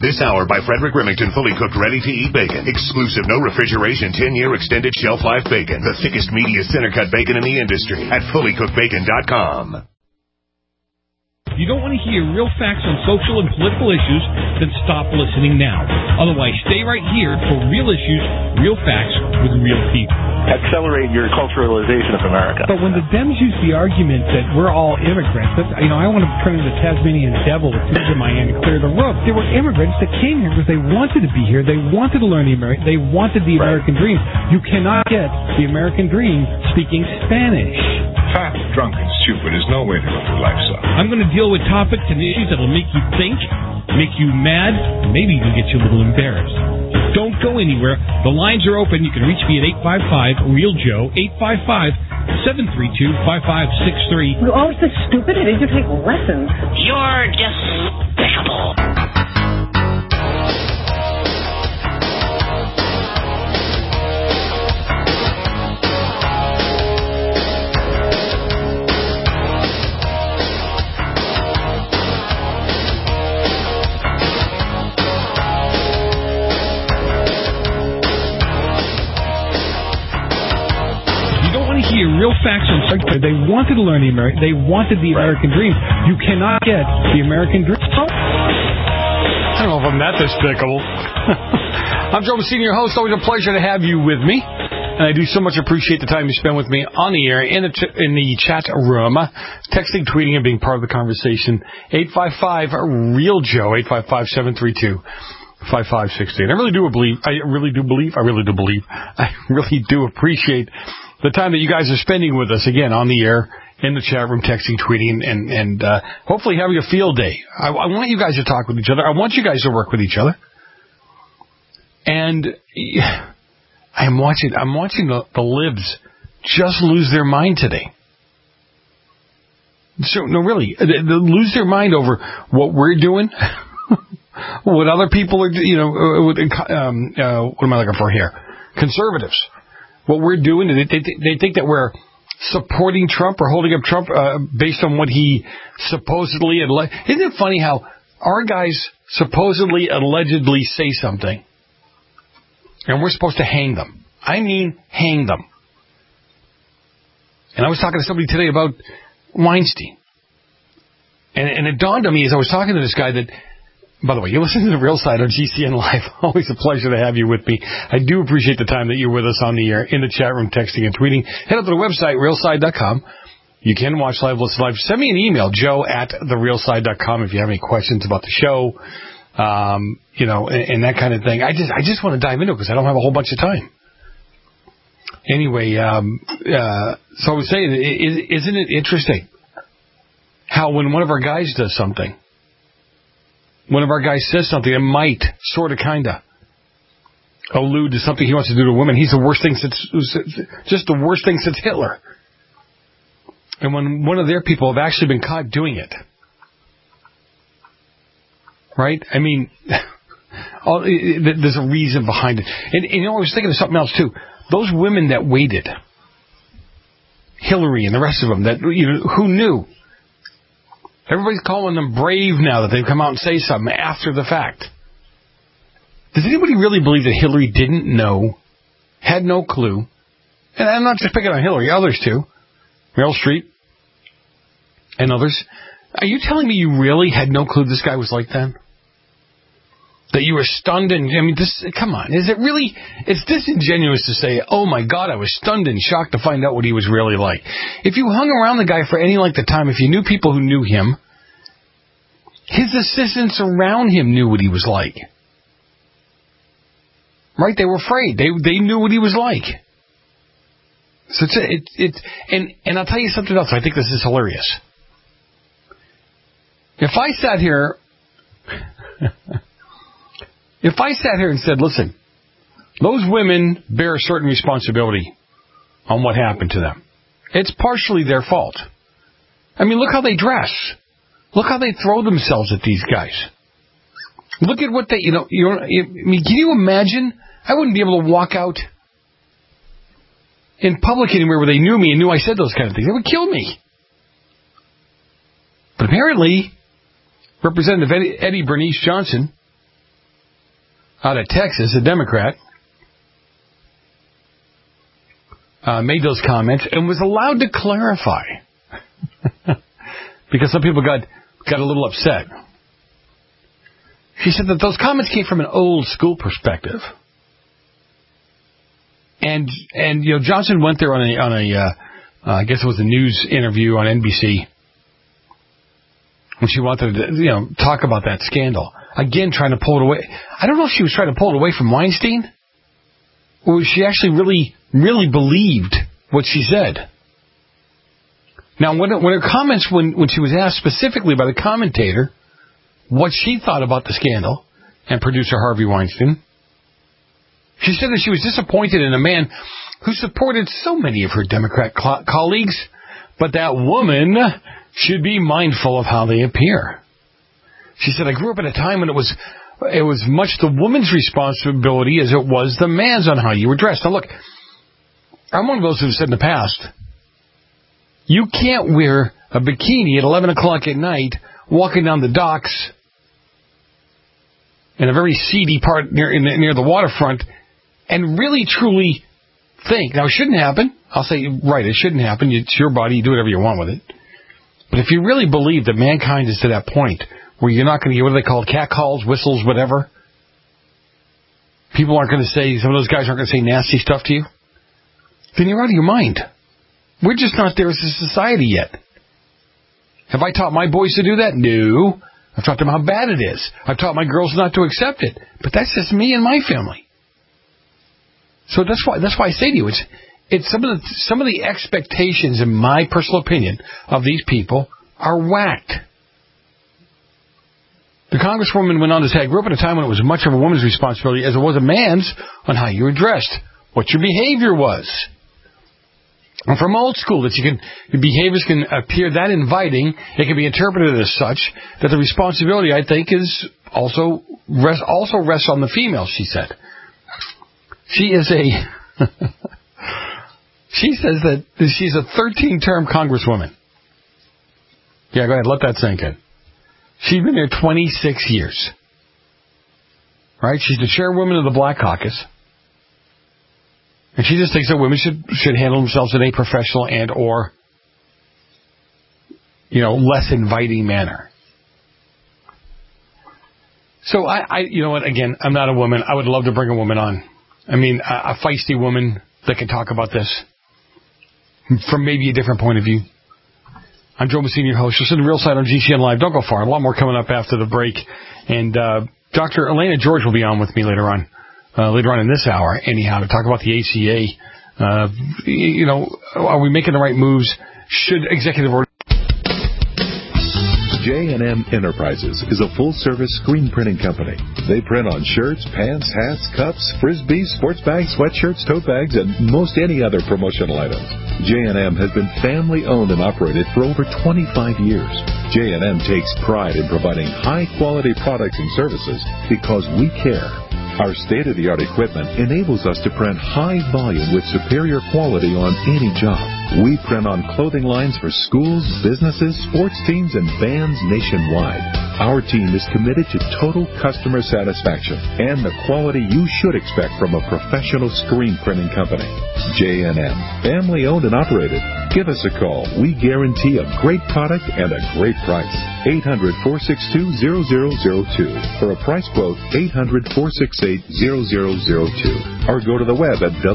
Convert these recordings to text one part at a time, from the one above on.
This hour by Frederick Remington, fully cooked, ready-to-eat bacon. Exclusive, no refrigeration, 10-year extended shelf life bacon. The thickest, meatiest center-cut bacon in the industry at fullycookedbacon.com. If you don't want to hear real facts on social and political issues, then stop listening now. Otherwise, stay right here for real issues, real facts with real people. Accelerate your culturalization of America. But when the Dems use the argument that we're all immigrants, that, I want to turn into the Tasmanian devil with tubes in my hand and clear the road. There were immigrants that came here because they wanted to be here. They wanted to learn they wanted the American dream. You cannot get the American dream speaking Spanish. Fat, drunk, and stupid is no way to go through life, son. I'm going to deal with topics and issues that will make you think, make you mad, maybe even get you a little embarrassed. Don't go anywhere. The lines are open. You can reach me at 855-REAL-JOE, 855-732-5563. You're always so stupid. I need to take lessons. You're despicable. Real facts on they wanted to learn they wanted the American dream. You cannot get the American dream. I don't know if I'm that despicable. I'm Joe Messina, your host. Always a pleasure to have you with me, and I do so much appreciate the time you spend with me on the air in the chat room, texting, tweeting, and being part of the conversation. 855-REAL-JOE, 855-732-5563. And I really do appreciate the time that you guys are spending with us, again, on the air, in the chat room, texting, tweeting, and hopefully having a field day. I want you guys to talk with each other. I want you guys to work with each other. And I'm watching the libs just lose their mind today. So, no, really, they lose their mind over what we're doing, what other people are, what am I looking for here? Conservatives. What we're doing, they think that we're supporting Trump or holding up Trump based on what he supposedly... Isn't it funny how our guys supposedly, allegedly say something, and we're supposed to hang them? I mean, hang them. And I was talking to somebody today about Weinstein. And it dawned on me as I was talking to this guy that... By the way, you listen to The Real Side on GCN Live. Always a pleasure to have you with me. I do appreciate the time that you're with us on the air, in the chat room, texting and tweeting. Head up to the website, realside.com. You can watch live, listen live. Send me an email, joe@therealside.com, if you have any questions about the show, and that kind of thing. I just want to dive into it because I don't have a whole bunch of time. Anyway, so I was saying, isn't it interesting how when one of our guys does something, one of our guys says something that might, sort of, kind of, allude to something he wants to do to women, he's the worst thing since Hitler. And when one of their people have actually been caught doing it, right? I mean, there's a reason behind it. And I was thinking of something else, too. Those women that waited, Hillary and the rest of them, that who knew? Everybody's calling them brave now that they've come out and say something after the fact. Does anybody really believe that Hillary didn't know, had no clue? And I'm not just picking on Hillary, others too. Meryl Streep and others. Are you telling me you really had no clue this guy was like that? That you were stunned and, come on, is it really, it's disingenuous to say, oh my God, I was stunned and shocked to find out what he was really like. If you hung around the guy for any length of time, if you knew people who knew him, his assistants around him knew what he was like. Right? They were afraid. They knew what he was like. So and I'll tell you something else. I think this is hilarious. If I sat here and said, listen, those women bear a certain responsibility on what happened to them. It's partially their fault. I mean, look how they dress. Look how they throw themselves at these guys. Look at what they, can you imagine? I wouldn't be able to walk out in public anywhere where they knew me and knew I said those kind of things. It would kill me. But apparently, Representative Eddie Bernice Johnson out of Texas, a Democrat, made those comments and was allowed to clarify because some people got a little upset. She said that those comments came from an old school perspective. And Johnson went there on a I guess it was a news interview on NBC when she wanted to, talk about that scandal. Again, trying to pull it away. I don't know if she was trying to pull it away from Weinstein or she actually really, really believed what she said. Now, when her comments, when she was asked specifically by the commentator what she thought about the scandal and producer Harvey Weinstein, she said that she was disappointed in a man who supported so many of her Democrat colleagues, but that woman should be mindful of how they appear. She said, I grew up at a time when it was much the woman's responsibility as it was the man's on how you were dressed. Now, look, I'm one of those who've said in the past, you can't wear a bikini at 11 o'clock at night walking down the docks in a very seedy part near the waterfront and really, truly think. Now, it shouldn't happen. I'll say, right, it shouldn't happen. It's your body. You do whatever you want with it. But if you really believe that mankind is to that point where you're not going to get, what are they called, catcalls, whistles, whatever, people aren't going to say, some of those guys aren't going to say nasty stuff to you, then you're out of your mind. We're just not there as a society yet. Have I taught my boys to do that? No. I've taught them how bad it is. I've taught my girls not to accept it. But that's just me and my family. So that's why I say to you, it's some of the expectations, in my personal opinion, of these people are whacked. The Congresswoman went on to say, I grew up in a time when it was much of a woman's responsibility as it was a man's on how you were dressed, what your behavior was. And from old school, that your behaviors can appear that inviting, it can be interpreted as such, that the responsibility, I think, is also rests on the female, she said. She says that she's a 13-term Congresswoman. Yeah, go ahead, let that sink in. She's been there 26 years. Right? She's the chairwoman of the Black Caucus. And she just thinks that women should handle themselves in a professional and or, less inviting manner. So I you know what, again, I'm not a woman. I would love to bring a woman on. I mean, a feisty woman that can talk about this from maybe a different point of view. I'm Joe Messina, your host. Listen to Real Side on GCN Live. Don't go far. A lot more coming up after the break. And Dr. Elena George will be on with me later on in this hour, anyhow, to talk about the ACA. Are we making the right moves? Should executive order... J&M Enterprises is a full-service screen printing company. They print on shirts, pants, hats, cups, frisbees, sports bags, sweatshirts, tote bags, and most any other promotional items. J&M has been family-owned and operated for over 25 years. J&M takes pride in providing high-quality products and services because we care. Our state-of-the-art equipment enables us to print high volume with superior quality on any job. We print on clothing lines for schools, businesses, sports teams, and bands nationwide. Our team is committed to total customer satisfaction and the quality you should expect from a professional screen printing company. J&M, family-owned and operated. Give us a call. We guarantee a great product and a great price. 800-462-0002. For a price quote, 800-468-0002. Or go to the web at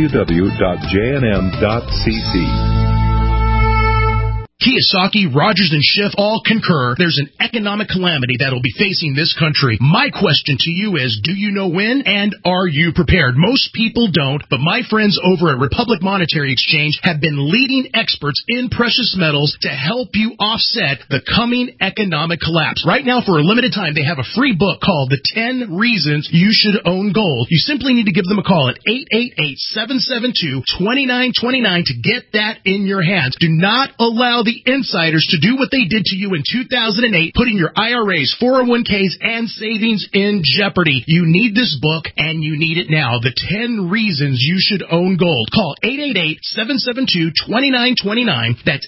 www.jnm.cc. Kiyosaki, Rogers, and Schiff all concur there's an economic calamity that'll be facing this country. My question to you is, do you know when, and are you prepared? Most people don't, but my friends over at Republic Monetary Exchange have been leading experts in precious metals to help you offset the coming economic collapse. Right now, for a limited time, they have a free book called The 10 Reasons You Should Own Gold. You simply need to give them a call at 888-772-2929 to get that in your hands. Do not allow the insiders to do what they did to you in 2008, putting your IRAs, 401ks, and savings in jeopardy. You need this book, and you need it now. The 10 Reasons You Should Own Gold. Call 888-772-2929. That's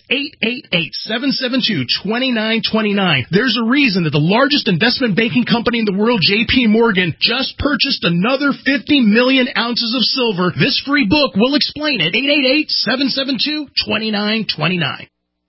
888-772-2929. There's a reason that the largest investment banking company in the world, J.P. Morgan, just purchased another 50 million ounces of silver. This free book will explain it. 888-772-2929.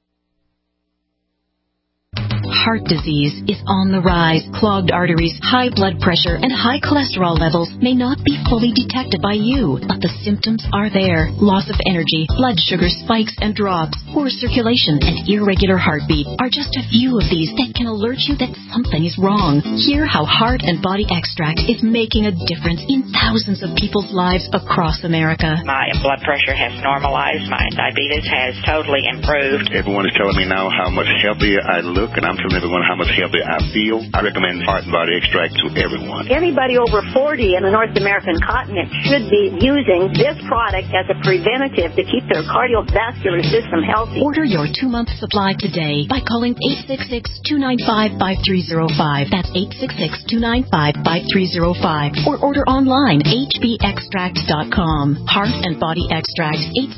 Heart disease is on the rise. Clogged arteries, high blood pressure, and high cholesterol levels may not be fully detected by you, but the symptoms are there. Loss of energy, blood sugar spikes and drops, poor circulation, and irregular heartbeat are just a few of these that can alert you that something is wrong. Hear how Heart and Body Extract is making a difference in thousands of people's lives across America. My blood pressure has normalized. My diabetes has totally improved. Everyone is telling me now how much healthier I look, and I'm telling everyone how much healthier I feel. I recommend Heart and Body Extract to everyone. Anybody over 40 in the North American continent should be using this product as a preventative to keep their cardiovascular system healthy. Order your 2-month supply today by calling 866-295-5305. That's 866-295-5305. Or order online, hbextract.com. Heart and Body Extract,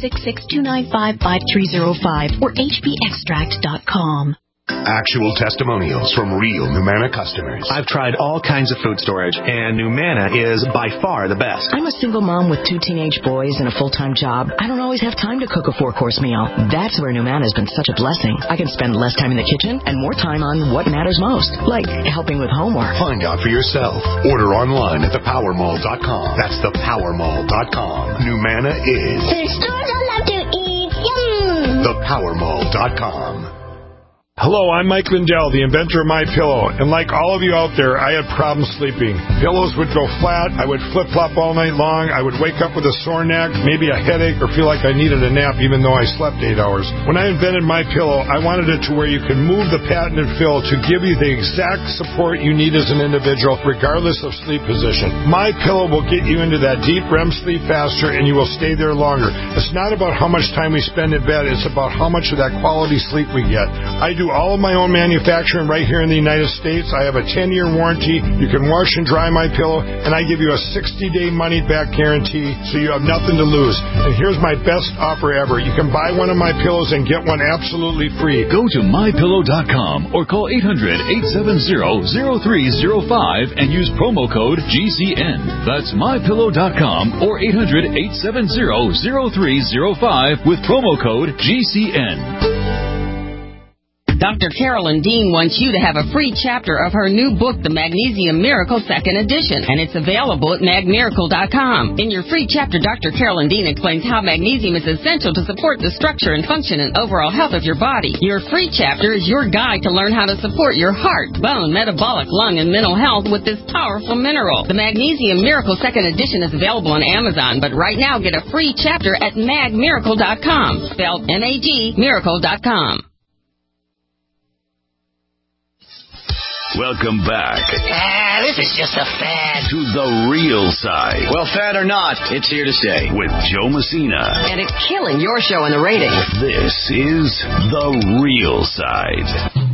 866-295-5305 or hbextract.com. Actual testimonials from real Numanna customers. I've tried all kinds of food storage, and Numanna is by far the best. I'm a single mom with 2 teenage boys and a full-time job. I don't always have time to cook a 4-course meal. That's where Numanna has been such a blessing. I can spend less time in the kitchen and more time on what matters most, like helping with homework. Find out for yourself. Order online at thepowermall.com. That's thepowermall.com. Numanna is... The stores I love to eat. Yum! Thepowermall.com. Hello, I'm Mike Lindell, the inventor of MyPillow, and like all of you out there, I had problems sleeping. Pillows would go flat, I would flip-flop all night long, I would wake up with a sore neck, maybe a headache, or feel like I needed a nap even though I slept 8 hours. When I invented MyPillow, I wanted it to where you can move the patented fill to give you the exact support you need as an individual, regardless of sleep position. MyPillow will get you into that deep REM sleep faster, and you will stay there longer. It's not about how much time we spend in bed, it's about how much of that quality sleep we get. I do all of my own manufacturing right here in the United States. I have a 10-year warranty. You can wash and dry my pillow, and I give you a 60-day money-back guarantee, so you have nothing to lose. And here's my best offer ever. You can buy one of my pillows and get one absolutely free. Go to MyPillow.com or call 800-870-0305 and use promo code GCN. That's MyPillow.com or 800-870-0305 with promo code GCN. Dr. Carolyn Dean wants you to have a free chapter of her new book, The Magnesium Miracle 2nd Edition, and it's available at magmiracle.com. In your free chapter, Dr. Carolyn Dean explains how magnesium is essential to support the structure and function and overall health of your body. Your free chapter is your guide to learn how to support your heart, bone, metabolic, lung, and mental health with this powerful mineral. The Magnesium Miracle 2nd Edition is available on Amazon, but right now get a free chapter at magmiracle.com, spelled M-A-G, miracle.com. Welcome back. This is just a fad. To the real side. Well, fad or not, it's here to stay. With Joe Messina. And it's killing your show in the ratings. This is The Real Side.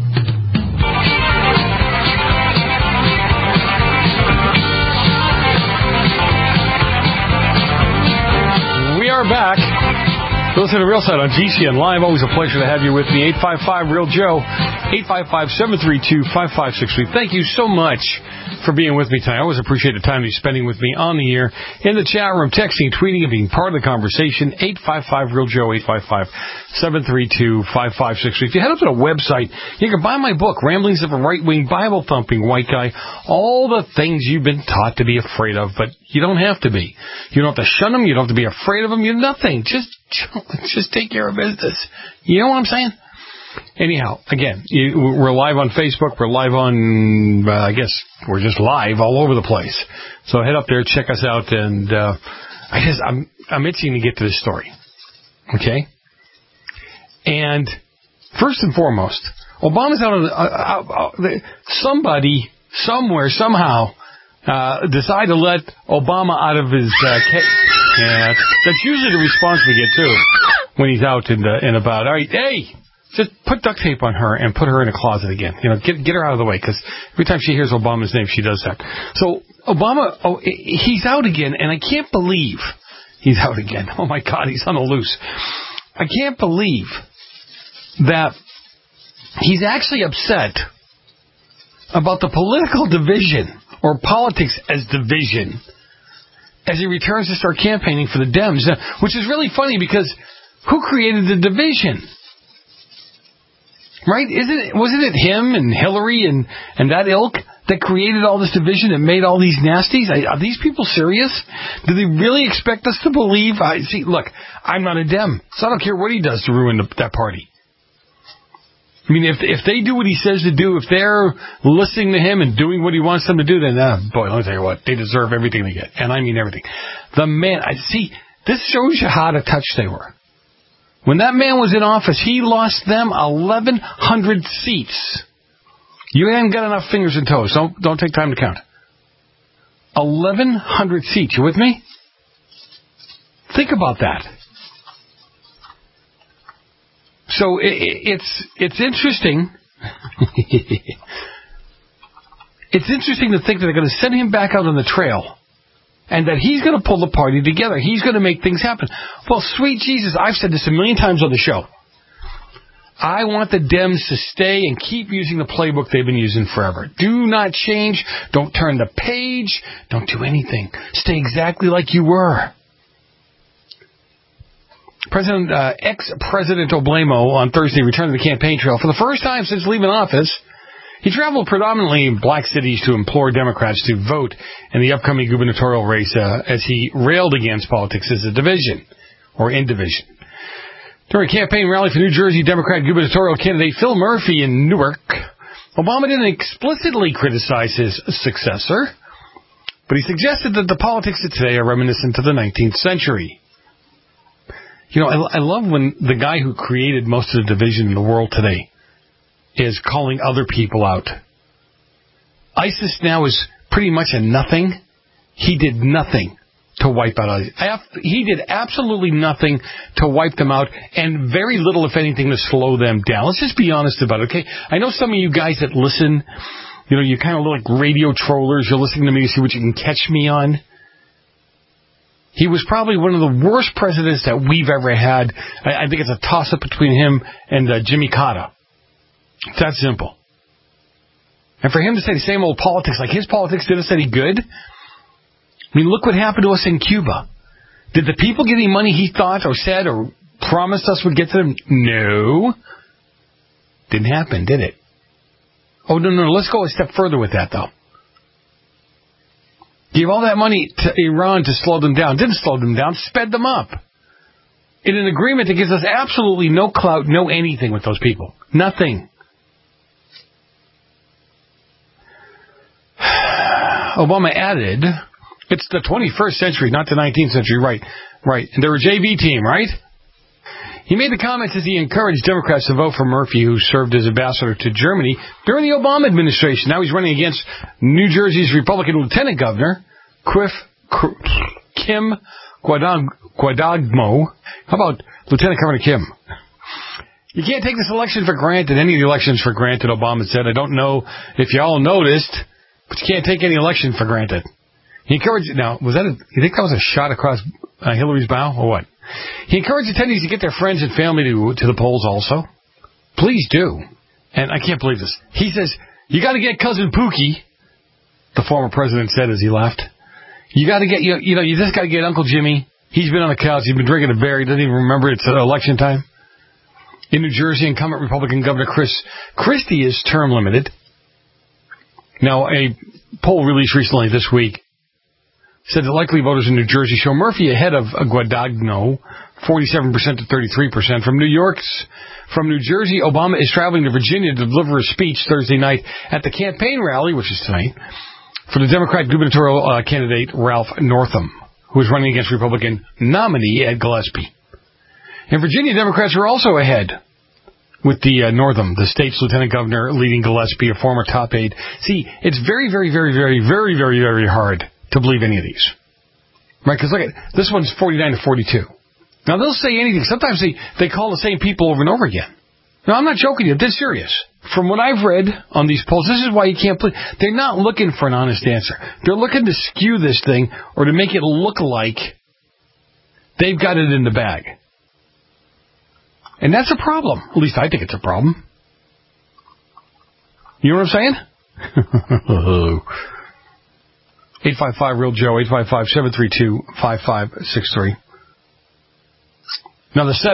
We are back. Listen to The Real Side on GCN Live. Always a pleasure to have you with me. 855-REAL-JOE, 855-732-5563. Thank you so much for being with me tonight. I always appreciate the time you're spending with me on the air, in the chat room, texting, tweeting, and being part of the conversation. 855-REAL-JOE, 855-732-5563. If you head up to the website, you can buy my book, Ramblings of a Right-Wing Bible-Thumping White Guy. All the things you've been taught to be afraid of, but you don't have to be. You don't have to shun them. You don't have to be afraid of them. You're nothing. Just take care of business. You know what I'm saying? Anyhow, again, we're live on Facebook. We're live on, I guess, we're just live all over the place. So head up there, check us out, and I'm itching to get to this story. Okay? And first and foremost, Obama's somebody, somewhere, somehow, decide to let Obama out of his case. Yeah, that's usually the response we get, too, when he's out and about. All right, hey, Just put duct tape on her and put her in a closet again. Get her out of the way, because every time she hears Obama's name, she does that. So Obama, he's out again, and I can't believe he's out again. Oh, my God, he's on the loose. I can't believe that he's actually upset about the political division, or politics as division, as he returns to start campaigning for the Dems, which is really funny because who created the division? Right? Wasn't it him and Hillary and that ilk that created all this division and made all these nasties? Are these people serious? Do they really expect us to believe? Look, I'm not a Dem, so I don't care what he does to ruin that party. I mean, if they do what he says to do, if they're listening to him and doing what he wants them to do, then, boy, let me tell you what, they deserve everything they get. And I mean everything. The man, this shows you how out of touch they were. When that man was in office, he lost them 1,100 seats. You haven't got enough fingers and toes. Don't take time to count. 1,100 seats. You with me? Think about that. So it's interesting. It's interesting to think that they're going to send him back out on the trail, and that he's going to pull the party together. He's going to make things happen. Well, sweet Jesus, I've said this a million times on the show. I want the Dems to stay and keep using the playbook they've been using forever. Do not change. Don't turn the page. Don't do anything. Stay exactly like you were. Ex-President Oblamo on Thursday returned to the campaign trail for the first time since leaving office. He traveled predominantly in black cities to implore Democrats to vote in the upcoming gubernatorial race as he railed against politics as a division, or in division. During a campaign rally for New Jersey Democrat gubernatorial candidate Phil Murphy in Newark, Obama didn't explicitly criticize his successor, but he suggested that the politics of today are reminiscent of the 19th century. I love when the guy who created most of the division in the world today is calling other people out. ISIS now is pretty much a nothing. He did nothing to wipe out ISIS. He did absolutely nothing to wipe them out, and very little, if anything, to slow them down. Let's just be honest about it, okay? I know some of you guys that listen, you kind of look like radio trollers. You're listening to me to see what you can catch me on. He was probably one of the worst presidents that we've ever had. I think it's a toss-up between him and Jimmy Carter. It's that simple. And for him to say the same old politics, like his politics did us any good? I mean, look what happened to us in Cuba. Did the people get any money he thought or said or promised us would get to them? No. Didn't happen, did it? Oh, no. Let's go a step further with that, though. Gave all that money to Iran to slow them down. Didn't slow them down, sped them up. In an agreement that gives us absolutely no clout, no anything with those people. Nothing. Obama added, it's the 21st century, not the 19th century. Right. And they're a JV team, right? He made the comments as he encouraged Democrats to vote for Murphy, who served as ambassador to Germany during the Obama administration. Now he's running against New Jersey's Republican Lieutenant Governor, Kim Guadagno. How about Lieutenant Governor Kim? You can't take this election for granted. Any of the elections for granted, Obama said. I don't know if you all noticed, but you can't take any election for granted. He encouraged, now, you think that was a shot across Hillary's bow, or what? He encouraged attendees to get their friends and family to the polls also. Please do. And I can't believe this. He says, you got to get Cousin Pookie, the former president said as he left. You got to get, you just got to get Uncle Jimmy. He's been on the couch. He's been drinking a beer. He doesn't even remember it's election time. In New Jersey, incumbent Republican Governor Chris Christie is term limited. Now, a poll released recently this week said that likely voters in New Jersey show Murphy ahead of Guadagno, 47% to 33%. From New Jersey, Obama is traveling to Virginia to deliver a speech Thursday night at the campaign rally, which is tonight, for the Democrat gubernatorial candidate Ralph Northam, who is running against Republican nominee Ed Gillespie. In Virginia, Democrats are also ahead with the Northam, the state's lieutenant governor, leading Gillespie, a former top aide. See, it's very, very, very, very, very, very, very hard to believe any of these. Right? Because look at this one's 49 to 42. Now, they'll say anything. Sometimes they call the same people over and over again. No, I'm not joking you. This is serious. From what I've read on these polls, this is why you can't put... They're not looking for an honest answer. They're looking to skew this thing or to make it look like they've got it in the bag. And that's a problem. At least I think it's a problem. You know what I'm saying? 855-REAL-JOE, 855-732-5563. Now, is that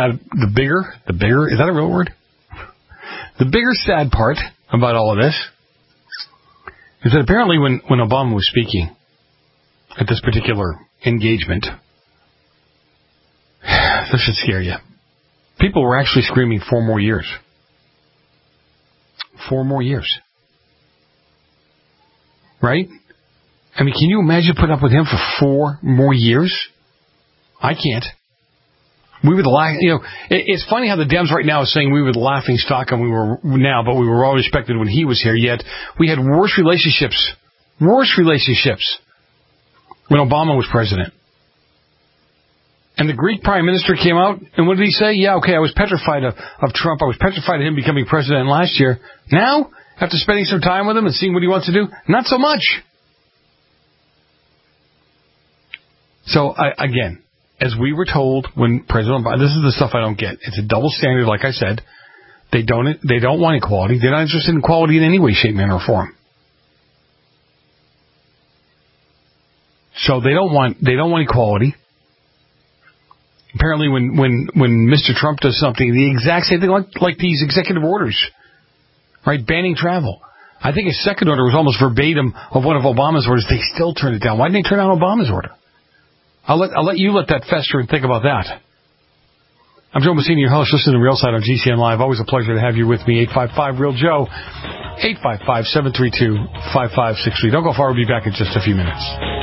a real word? The bigger sad part about all of this is that apparently when Obama was speaking at this particular engagement, this should scare you. People were actually screaming 4 more years. 4 more years. Right? I mean, can you imagine putting up with him for 4 more years? I can't. We were it's funny how the Dems right now are saying we were the laughing stock and we were now, but we were all respected when he was here, yet we had worse relationships when Obama was president. And the Greek prime minister came out, and what did he say? Yeah, okay, I was petrified of Trump. I was petrified of him becoming president last year. Now, after spending some time with him and seeing what he wants to do, not so much. So, again, as we were told when President Obama, this is the stuff I don't get. It's a double standard, like I said. They don't want equality. They're not interested in equality in any way, shape, manner, or form. So they don't want equality. Apparently, when Mr. Trump does something, the exact same thing, like these executive orders, right? Banning travel. I think his second order was almost verbatim of one of Obama's orders. They still turned it down. Why didn't they turn down Obama's order? I'll let you let that fester and think about that. I'm Joe Messina, your host. Listen to Real Side on GCN Live. Always a pleasure to have you with me. 855-REAL-JOE, 855-732-5563. Don't go far. We'll be back in just a few minutes.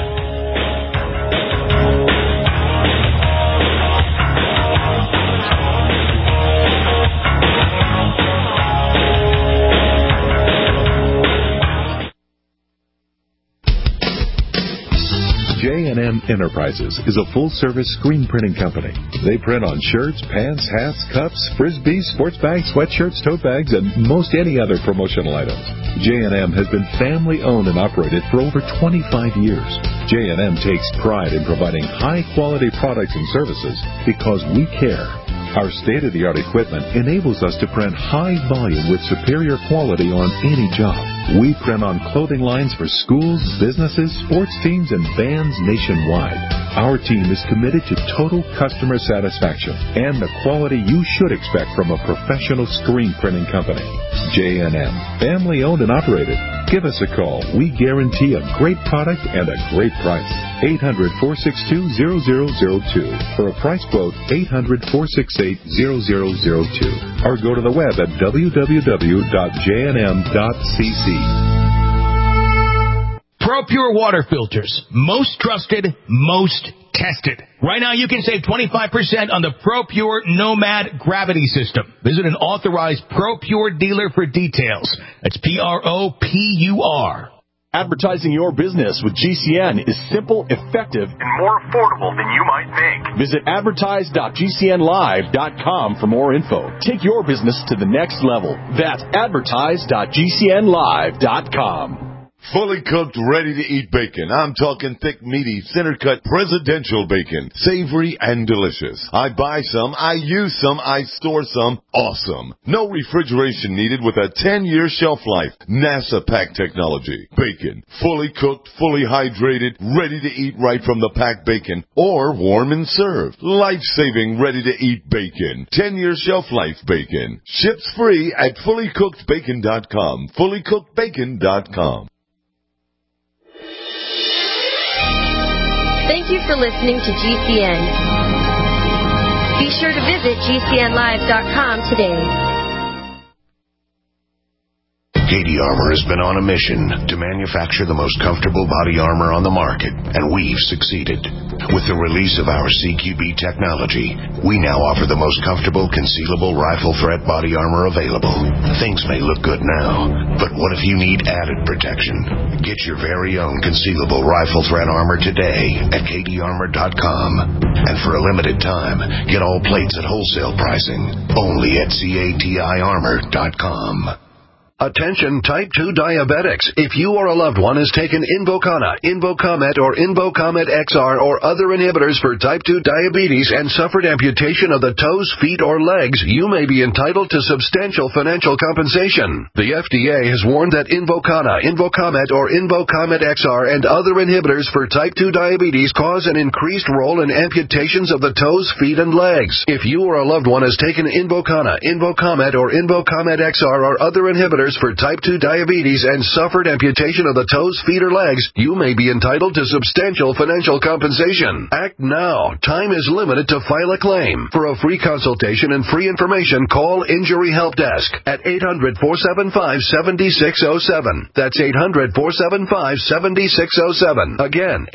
J&M Enterprises is a full-service screen printing company. They print on shirts, pants, hats, cups, frisbees, sports bags, sweatshirts, tote bags, and most any other promotional items. J&M has been family-owned and operated for over 25 years. J&M takes pride in providing high-quality products and services because we care. Our state-of-the-art equipment enables us to print high volume with superior quality on any job. We print on clothing lines for schools, businesses, sports teams, and bands nationwide. Our team is committed to total customer satisfaction and the quality you should expect from a professional screen printing company. J&M, family-owned and operated. Give us a call. We guarantee a great product and a great price. 800-462-0002. For a price quote, 800-468-0002. Or go to the web at www.jnm.cc. ProPure water filters. Most trusted, most tested. Right now you can save 25% on the ProPure Nomad gravity system. Visit an authorized ProPure dealer for details. That's PROPUR. Advertising your business with GCN is simple, effective, and more affordable than you might think. Visit advertise.gcnlive.com for more info. Take your business to the next level. That's advertise.gcnlive.com. Fully cooked, ready-to-eat bacon. I'm talking thick, meaty, center-cut presidential bacon. Savory and delicious. I buy some, I use some, I store some. Awesome. No refrigeration needed with a 10-year shelf life. NASA pack technology. Bacon. Fully cooked, fully hydrated, ready to eat right from the packed bacon. Or warm and served. Life-saving, ready-to-eat bacon. 10-year shelf life bacon. Ships free at fullycookedbacon.com. Fullycookedbacon.com. Thank you for listening to GCN. Be sure to visit GCNlive.com today. Katie Armor has been on a mission to manufacture the most comfortable body armor on the market, and we've succeeded. With the release of our CQB technology, we now offer the most comfortable concealable rifle threat body armor available. Things may look good now, but what if you need added protection? Get your very own concealable rifle threat armor today at katiearmor.com. And for a limited time, get all plates at wholesale pricing only at CATIarmor.com. Attention type 2 diabetics. If you or a loved one has taken Invokana, Invocomet, or Invocomet XR or other inhibitors for type 2 diabetes and suffered amputation of the toes, feet, or legs, you may be entitled to substantial financial compensation. The FDA has warned that Invokana, Invocomet, or Invocomet XR and other inhibitors for type 2 diabetes cause an increased role in amputations of the toes, feet, and legs. If you or a loved one has taken Invokana, Invocomet, or Invocomet XR or other inhibitors for type 2 diabetes and suffered amputation of the toes, feet, or legs, you may be entitled to substantial financial compensation. Act now. Time is limited to file a claim. For a free consultation and free information, call Injury Help Desk at 800-475-7607. That's 800-475-7607. Again,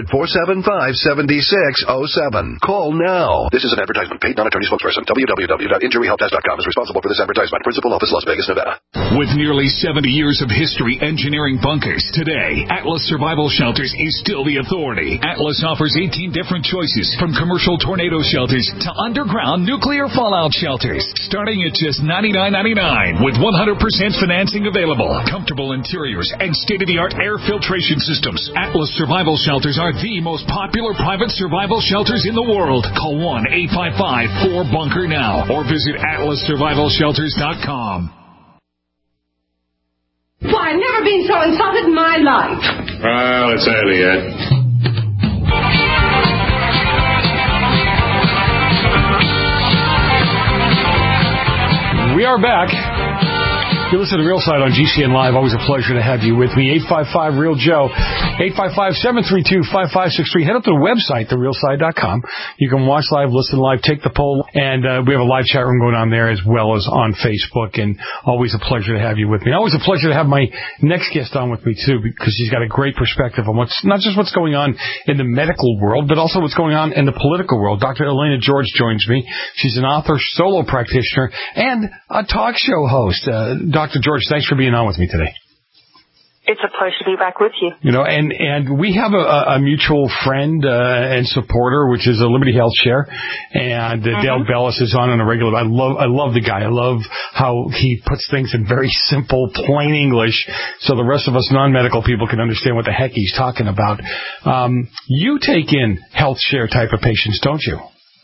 800-475-7607. Call now. This is an advertisement. Paid non-attorney spokesperson. www.injuryhelpdesk.com is responsible for this advertisement. Principal office, Las Vegas, Nevada. With nearly 70 years of history engineering bunkers, today, Atlas Survival Shelters is still the authority. Atlas offers 18 different choices, from commercial tornado shelters to underground nuclear fallout shelters, starting at just $99.99 with 100% financing available. Comfortable interiors and state-of-the-art air filtration systems. Atlas Survival Shelters are the most popular private survival shelters in the world. Call 1-855-4BUNKER now or visit atlassurvivalshelters.com. Why, I've never been so insulted in my life. Well, it's early yet. We are back. You listen to Real Side on GCN Live. Always a pleasure to have you with me. 855-REAL-JOE. 855-732-5563. Head up to the website, therealside.com. You can watch live, listen live, take the poll, and we have a live chat room going on there as well as on Facebook, and always a pleasure to have you with me. Always a pleasure to have my next guest on with me, too, because she's got a great perspective on what's not just what's going on in the medical world, but also what's going on in the political world. Dr. Elena George joins me. She's an author, solo practitioner, and a talk show host. Dr. George, thanks for being on with me today. It's a pleasure to be back with you. You know, and we have a mutual friend and supporter, which is a Liberty Health Share, and Dale Bellis is on a regular. I love the guy. I love how he puts things in very simple, plain English, so the rest of us non-medical people can understand what the heck he's talking about. You take in Health Share type of patients, don't you?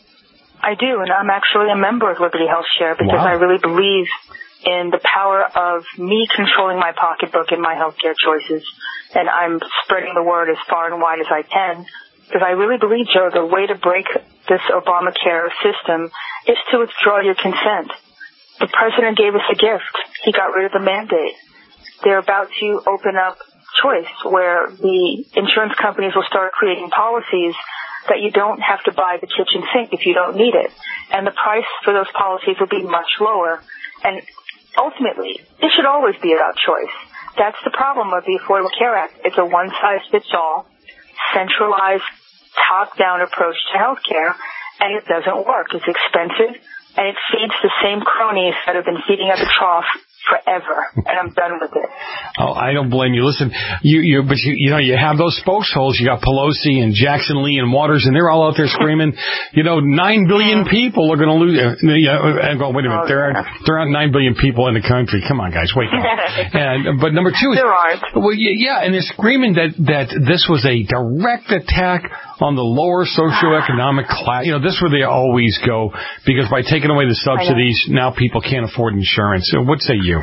I do, and I'm actually a member of Liberty Health Share because I really believe in the power of me controlling my pocketbook and my healthcare choices. And I'm spreading the word as far and wide as I can because I really believe, Joe, the way to break this Obamacare system is to withdraw your consent. The president gave us a gift. He got rid of the mandate. They're about to open up choice where the insurance companies will start creating policies that you don't have to buy the kitchen sink if you don't need it. And the price for those policies will be much lower. And ultimately, it should always be about choice. That's the problem of the Affordable Care Act. It's a one-size-fits-all, centralized, top-down approach to health care, and it doesn't work. It's expensive, and it feeds the same cronies that have been feeding at the trough forever, and I'm done with it. Oh, I don't blame you. Listen, you have those spokesholes. You got Pelosi and Jackson Lee and Waters, and they're all out there screaming, 9 billion people are going to lose. And go, wait a minute, there aren't 9 billion people in the country. Come on, guys, wake up. But number two is, there aren't. Well, yeah, and they're screaming that this was a direct attack on the lower socioeconomic class. This is where they always go, because by taking away the subsidies, now people can't afford insurance. So what say you?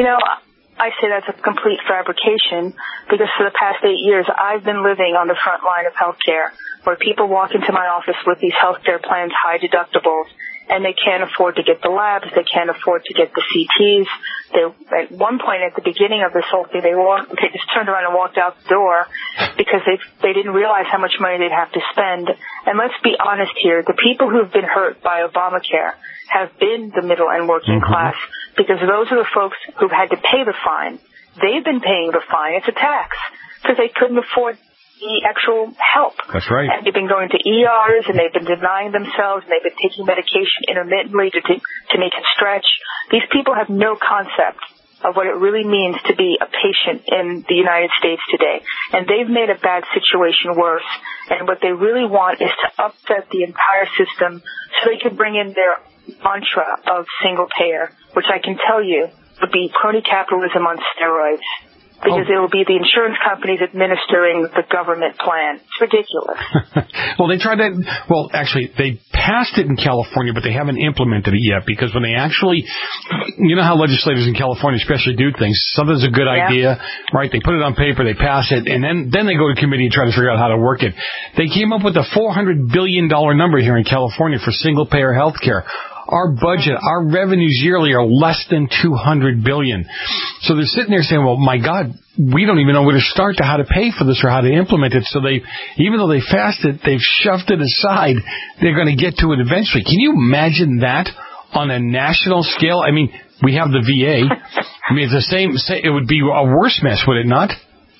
I say that's a complete fabrication because for the past 8 years, I've been living on the front line of healthcare where people walk into my office with these healthcare plans, high deductibles, and they can't afford to get the labs. They can't afford to get the CTs. At one point at the beginning of this whole thing, they just turned around and walked out the door because they didn't realize how much money they'd have to spend. And let's be honest here, the people who've been hurt by Obamacare have been the middle and working class because those are the folks who've had to pay the fine. They've been paying the fine. It's a tax because they couldn't afford the actual help. That's right. And they've been going to ERs, and they've been denying themselves, and they've been taking medication intermittently to make it stretch. These people have no concept of what it really means to be a patient in the United States today. And they've made a bad situation worse. And what they really want is to upset the entire system so they can bring in their mantra of single payer, which I can tell you would be crony capitalism on steroids. Because it will be the insurance companies administering the government plan. It's ridiculous. Well, they tried that. Well, actually, they passed it in California, but they haven't implemented it yet. Because when they actually, you know how legislators in California especially do things. Something's a good idea, right? They put it on paper, they pass it, and then they go to committee and try to figure out how to work it. They came up with a $400 billion number here in California for single-payer health care. Our budget, our revenues yearly are less than $200 billion. So they're sitting there saying, well, my God, we don't even know where to start to how to pay for this or how to implement it. So even though they passed it, they've shoved it aside. They're going to get to it eventually. Can you imagine that on a national scale? I mean, we have the VA. I mean, it's the same. It would be a worse mess, would it not?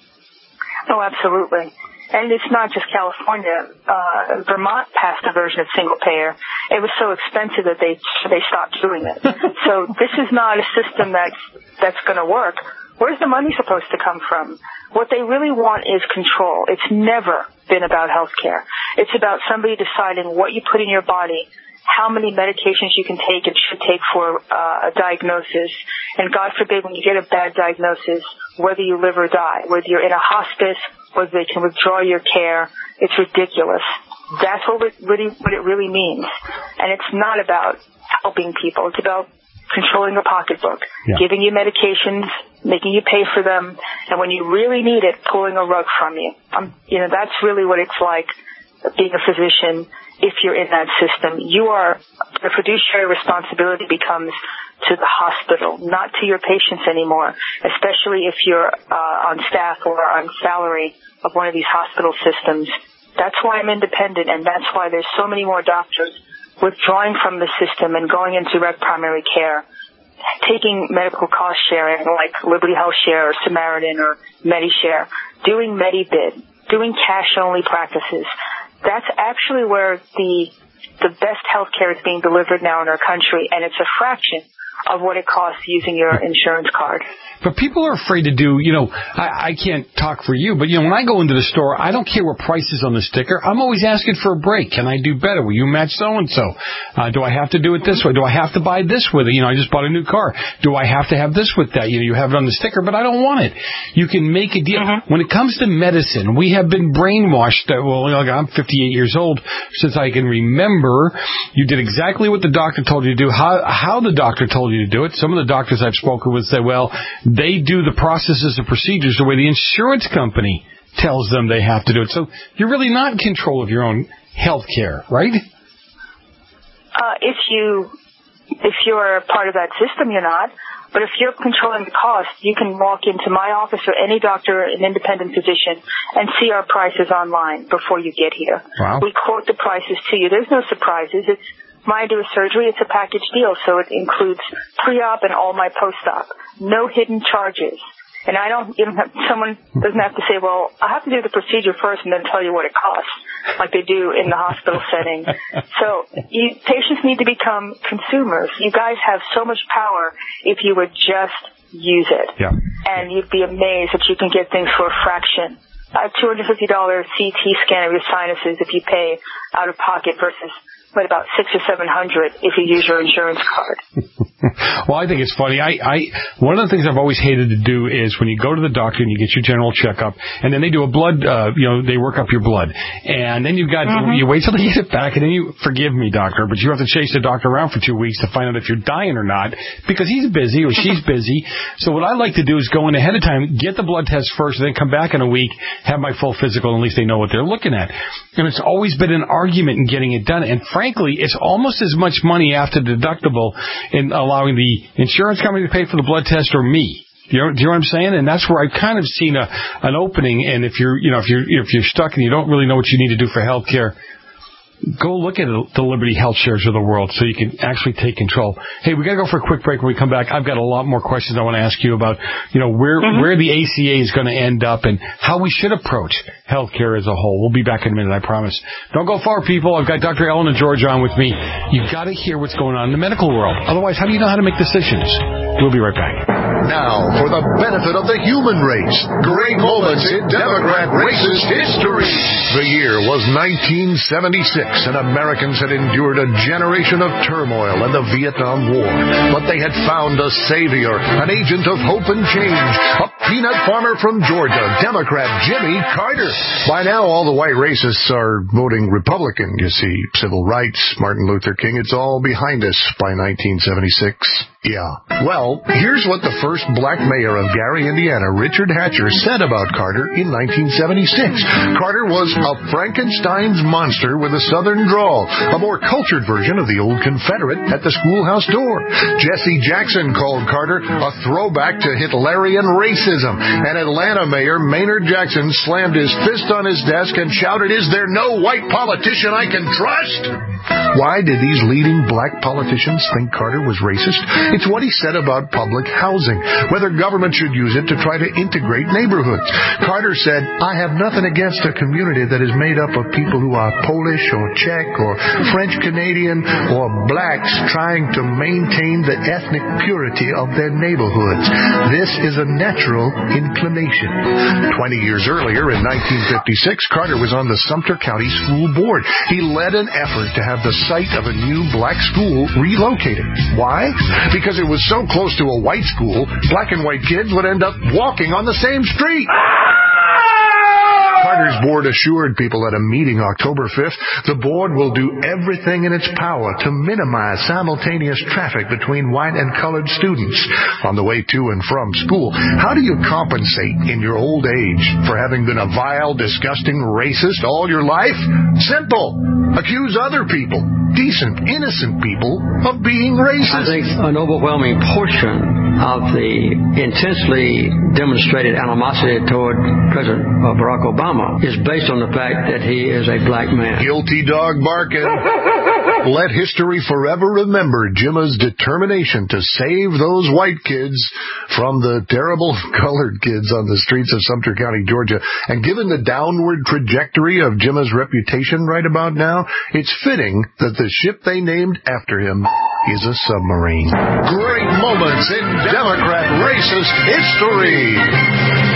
Oh, absolutely. And it's not just California. Vermont passed a version of single payer. It was so expensive that they stopped doing it. So this is not a system that's going to work. Where's the money supposed to come from? What they really want is control. It's never been about health care. It's about somebody deciding what you put in your body, how many medications you can take and should take for a diagnosis. And God forbid, when you get a bad diagnosis, whether you live or die, whether you're in a hospice, whether they can withdraw your care, it's ridiculous. That's what it really means. And it's not about helping people. It's about controlling a pocketbook, giving you medications, making you pay for them, and when you really need it, pulling a rug from you. That's really what it's like being a physician. If you're in that system, the fiduciary responsibility becomes to the hospital, not to your patients anymore, especially if you're on staff or on salary of one of these hospital systems. That's why I'm independent, and that's why there's so many more doctors withdrawing from the system and going into direct primary care, taking medical cost sharing like Liberty Health Share or Samaritan or MediShare, doing MediBid, doing cash-only practices. That's actually where the best health care is being delivered now in our country, and it's a fraction of what it costs using your insurance card. But people are afraid to do, I can't talk for you, but, when I go into the store, I don't care what price is on the sticker. I'm always asking for a break. Can I do better? Will you match so-and-so? Do I have to do it this way? Do I have to buy this with it? I just bought a new car. Do I have to have this with that? You have it on the sticker, but I don't want it. You can make a deal. When it comes to medicine, we have been brainwashed. I'm 58 years old. Since I can remember, you did exactly what the doctor told you to do, how the doctor told you to do it. Some of the doctors I've spoken with say, well, they do the processes and procedures the way the insurance company tells them they have to do it. So you're really not in control of your own health care, right? If you're part of that system, you're not. But if you're controlling the cost, you can walk into my office or any doctor, an independent physician, and see our prices online before you get here. Wow. We quote the prices to you. There's no surprises. It's when I do a surgery, it's a package deal, so it includes pre-op and all my post-op. No hidden charges. And someone doesn't have to say, well, I have to do the procedure first and then tell you what it costs, like they do in the hospital setting. So patients need to become consumers. You guys have so much power if you would just use it. Yeah. And you'd be amazed that you can get things for a fraction. A $250 CT scan of your sinuses if you pay out of pocket versus about $600 or $700 if you use your insurance card. Well, I think it's funny. One of the things I've always hated to do is when you go to the doctor and you get your general checkup, and then they do a blood, they work up your blood, and then you wait till they get it back, and then you, forgive me, doctor, but you have to chase the doctor around for 2 weeks to find out if you're dying or not because he's busy or she's busy. So what I like to do is go in ahead of time, get the blood test first, and then come back in a week, have my full physical, and at least they know what they're looking at. And it's always been an argument in getting it done, and frankly, it's almost as much money after deductible in allowing the insurance company to pay for the blood test or me. Do you know what I'm saying? And that's where I've kind of seen an opening. And if you're stuck and you don't really know what you need to do for health care, go look at the Liberty Health Shares of the world so you can actually take control. Hey, we got to go for a quick break. When we come back, I've got a lot more questions I want to ask you about, where the ACA is going to end up and how we should approach healthcare as a whole. We'll be back in a minute, I promise. Don't go far, people. I've got Dr. Eleanor George on with me. You've got to hear what's going on in the medical world. Otherwise, how do you know how to make decisions? We'll be right back. Now, for the benefit of the human race, great moments in Democrat racist history. The year was 1976, and Americans had endured a generation of turmoil and the Vietnam War. But they had found a savior, an agent of hope and change, a peanut farmer from Georgia, Democrat Jimmy Carter. By now, all the white racists are voting Republican, you see. Civil rights, Martin Luther King, it's all behind us by 1976. Yeah. Well, here's what the first black mayor of Gary, Indiana, Richard Hatcher, said about Carter in 1976. Carter was a Frankenstein's monster with a southern drawl, a more cultured version of the old Confederate at the schoolhouse door. Jesse Jackson called Carter a throwback to Hitlerian racism, and Atlanta Mayor Maynard Jackson slammed his fist on his desk and shouted, "Is there no white politician I can trust?" Why did these leading black politicians think Carter was racist? It's what he said about public housing, whether government should use it to try to integrate neighborhoods. Carter said, "I have nothing against a community that is made up of people who are Polish or Czech or French-Canadian or blacks trying to maintain the ethnic purity of their neighborhoods. This is a natural inclination." 20 years earlier, in 1956, Carter was on the Sumter County School Board. He led an effort to have the site of a new black school relocated. Why? Because it was so close to a white school, black and white kids would end up walking on the same street. Carter's board assured people at a meeting October 5th, the board will do everything in its power to minimize simultaneous traffic between white and colored students on the way to and from school. How do you compensate in your old age for having been a vile, disgusting racist all your life? Simple. Accuse other people, decent, innocent people, of being racist. I think an overwhelming portion of the intensely demonstrated animosity toward President Barack Obama is based on the fact that he is a black man. Guilty dog barking. Let history forever remember Jimma's determination to save those white kids from the terrible colored kids on the streets of Sumter County, Georgia. And given the downward trajectory of Jimma's reputation right about now, it's fitting that the ship they named after him is a submarine. Great moments in Democrat racist history.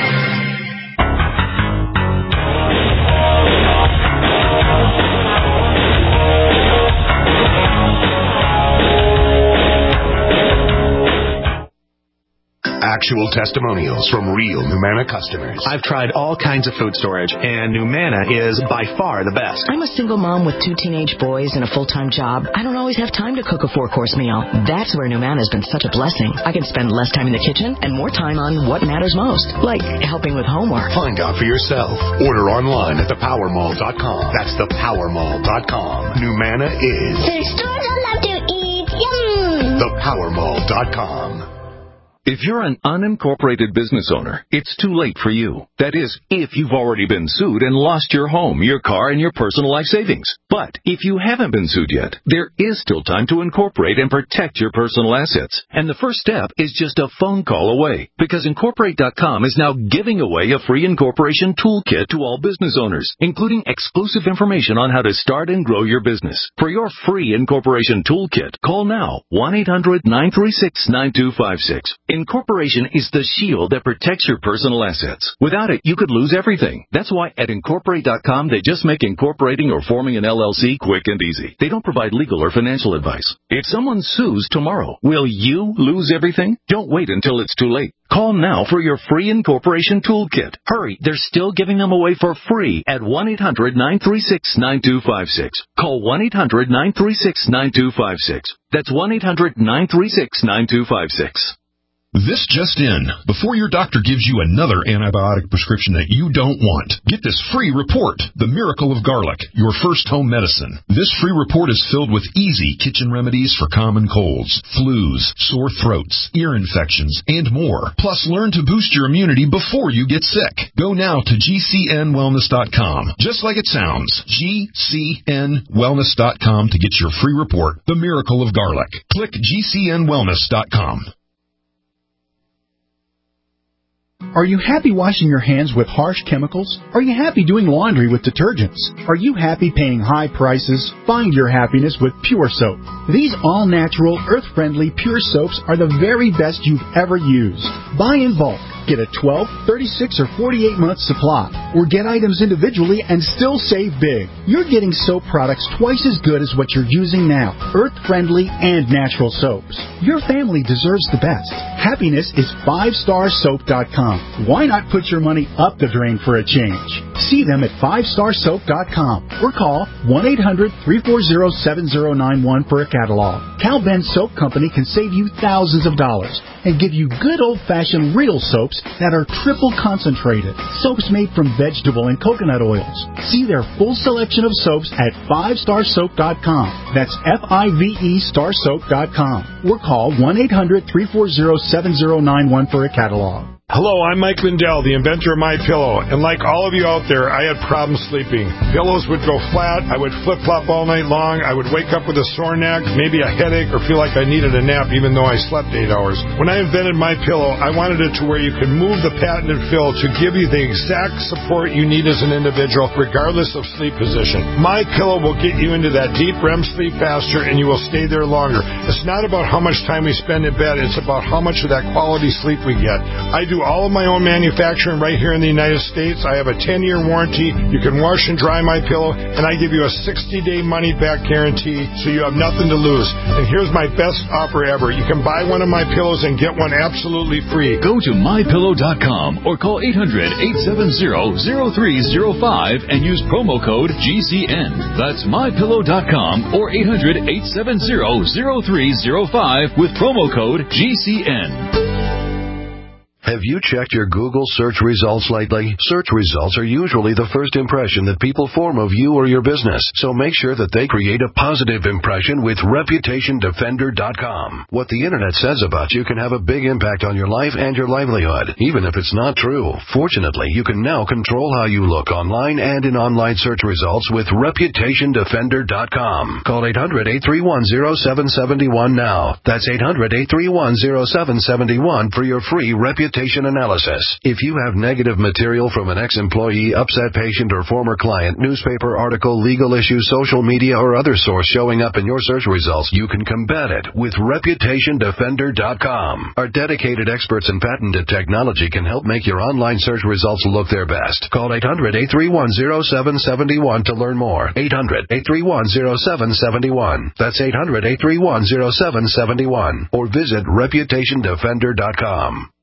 Actual testimonials from real Numanna customers. I've tried all kinds of food storage, and Numanna is by far the best. I'm a single mom with 2 teenage boys and a full-time job. I don't always have time to cook a 4-course meal. That's where Numanna has been such a blessing. I can spend less time in the kitchen and more time on what matters most, like helping with homework. Find out for yourself. Order online at thepowermall.com. That's thepowermall.com. Numanna is the store I love to eat. Yum! Thepowermall.com. If you're an unincorporated business owner, it's too late for you. That is, if you've already been sued and lost your home, your car, and your personal life savings. But if you haven't been sued yet, there is still time to incorporate and protect your personal assets. And the first step is just a phone call away, because Incorporate.com is now giving away a free incorporation toolkit to all business owners, including exclusive information on how to start and grow your business. For your free incorporation toolkit, call now 1-800-936-9256. Incorporation is the shield that protects your personal assets. Without it, you could lose everything. That's why at Incorporate.com, they just make incorporating or forming an LLC quick and easy. They don't provide legal or financial advice. If someone sues tomorrow, will you lose everything? Don't wait until it's too late. Call now for your free incorporation toolkit. Hurry, they're still giving them away for free at 1-800-936-9256. Call 1-800-936-9256. That's 1-800-936-9256. This just in. Before your doctor gives you another antibiotic prescription that you don't want, get this free report, The Miracle of Garlic, your first home medicine. This free report is filled with easy kitchen remedies for common colds, flus, sore throats, ear infections, and more. Plus, learn to boost your immunity before you get sick. Go now to GCNwellness.com. Just like it sounds, GCNwellness.com to get your free report, The Miracle of Garlic. Click GCNwellness.com. Are you happy washing your hands with harsh chemicals? Are you happy doing laundry with detergents? Are you happy paying high prices? Find your happiness with Pure Soap. These all-natural, earth-friendly Pure Soaps are the very best you've ever used. Buy in bulk. Get a 12, 36, or 48-month supply. Or get items individually and still save big. You're getting soap products twice as good as what you're using now. Earth-friendly and natural soaps. Your family deserves the best. Happiness is 5starsoap.com. Why not put your money up the drain for a change? See them at 5starsoap.com or call 1-800-340-7091 for a catalog. Cal Ben Soap Company can save you thousands of dollars and give you good old-fashioned real soaps that are triple concentrated. Soaps made from vegetable and coconut oils. See their full selection of soaps at 5starsoap.com. That's F-I-V-E starsoap.com. Or call 1-800-340-7091 for a catalog. Hello, I'm Mike Lindell, the inventor of MyPillow, and like all of you out there, I had problems sleeping. Pillows would go flat, I would flip-flop all night long, I would wake up with a sore neck, maybe a headache, or feel like I needed a nap even though I slept 8 hours. When I invented MyPillow, I wanted it to where you could move the patented fill to give you the exact support you need as an individual, regardless of sleep position. MyPillow will get you into that deep REM sleep faster, and you will stay there longer. It's not about how much time we spend in bed, it's about how much of that quality sleep we get. I do all of my own manufacturing right here in the United States. I have a 10-year warranty. You can wash and dry my pillow, and I give you a 60-day money-back guarantee, so you have nothing to lose. And here's my best offer ever. You can buy one of my pillows and get one absolutely free. Go to MyPillow.com or call 800-870-0305 and use promo code GCN. That's MyPillow.com or 800-870-0305 with promo code GCN. Have you checked your Google search results lately? Search results are usually the first impression that people form of you or your business, so make sure that they create a positive impression with ReputationDefender.com. What the Internet says about you can have a big impact on your life and your livelihood, even if it's not true. Fortunately, you can now control how you look online and in online search results with ReputationDefender.com. Call 800-831-0771 now. That's 800-831-0771 for your free reputation analysis. If you have negative material from an ex-employee, upset patient, or former client, newspaper article, legal issue, social media, or other source showing up in your search results, you can combat it with ReputationDefender.com. Our dedicated experts in patented technology can help make your online search results look their best. Call 800-831-0771 to learn more. 800-831-0771. That's 800-831-0771. Or visit ReputationDefender.com.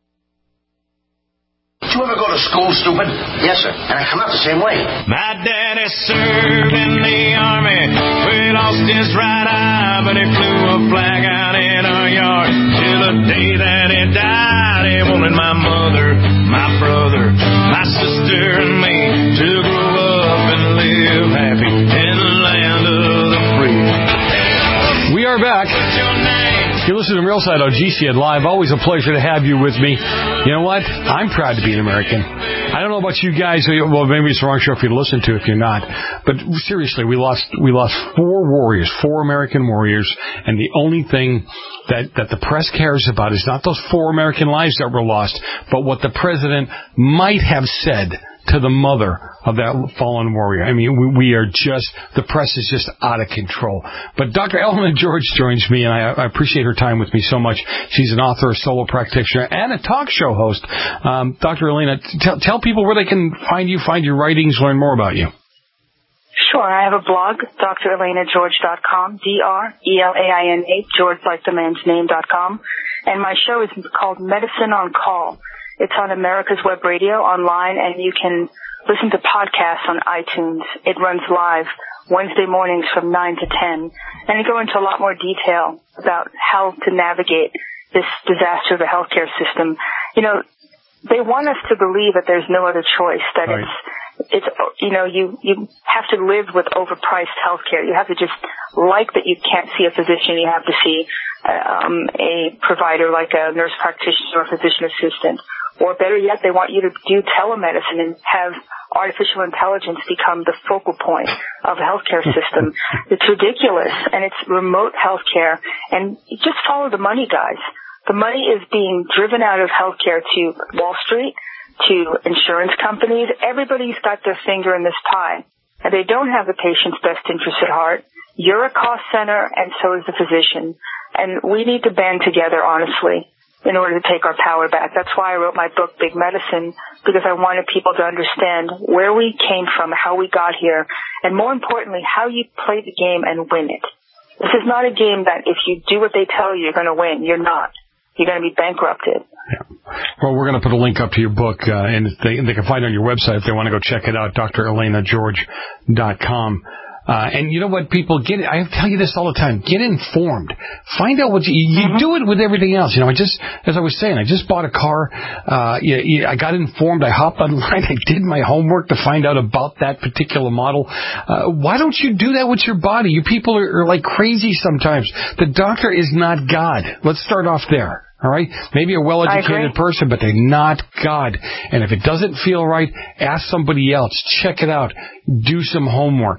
Did you ever go to school, stupid? Yes, sir. And I come out the same way. My daddy served in the army. We lost his right eye, but he flew a flag out in our yard. Till the day that he died, he wanted my mother, my brother, my sister, and me to grow up and live happy in the land of the free. We are back. You're listening to Real Side on GCN Live. Always a pleasure to have you with me. You know what? I'm proud to be an American. I don't know about you guys. Well, maybe it's the wrong show for you to listen to if you're not. But seriously, we lost 4 warriors, 4 American warriors, and the only thing that the press cares about is not those 4 American lives that were lost, but what the president might have said to the mother of that fallen warrior. I mean, we are just, the press is just out of control. But Dr. Elena George joins me, and I appreciate her time with me so much. She's an author, a solo practitioner, and a talk show host. Dr. Elena, tell people where they can find you, find your writings, learn more about you. Sure. I have a blog, drelenageorge.com, DRELAINA, George like the man's name.com. And my show is called Medicine on Call. It's on America's Web Radio online, and you can listen to podcasts on iTunes. It runs live Wednesday mornings from 9 to 10. And I go into a lot more detail about how to navigate this disaster of the healthcare system. You know, they want us to believe that there's no other choice, that it's you know, you have to live with overpriced healthcare. You have to just like that you can't see a physician. You have to see a provider like a nurse practitioner or physician assistant. Or better yet, they want you to do telemedicine and have artificial intelligence become the focal point of the healthcare system. It's ridiculous, and it's remote healthcare. And just follow the money, guys. The money is being driven out of healthcare to Wall Street, to insurance companies. Everybody's got their finger in this pie, and they don't have the patient's best interest at heart. You're a cost center, and so is the physician. And we need to band together, honestly, in order to take our power back. That's why I wrote my book, Big Medicine, because I wanted people to understand where we came from, how we got here, and more importantly, how you play the game and win it. This is not a game that if you do what they tell you, you're going to win. You're not. You're going to be bankrupted. Yeah. Well, we're going to put a link up to your book, and they can find it on your website if they want to go check it out, drelenageorge.com. And you know what, people, I tell you this all the time, get informed. Find out what you do it with everything else. You know, as I was saying, I just bought a car. I got informed. I hopped online. I did my homework to find out about that particular model. Why don't you do that with your body? You people are like crazy sometimes. The doctor is not God. Let's start off there. All right? Maybe a well-educated person, but they're not God. And if it doesn't feel right, ask somebody else. Check it out. Do some homework.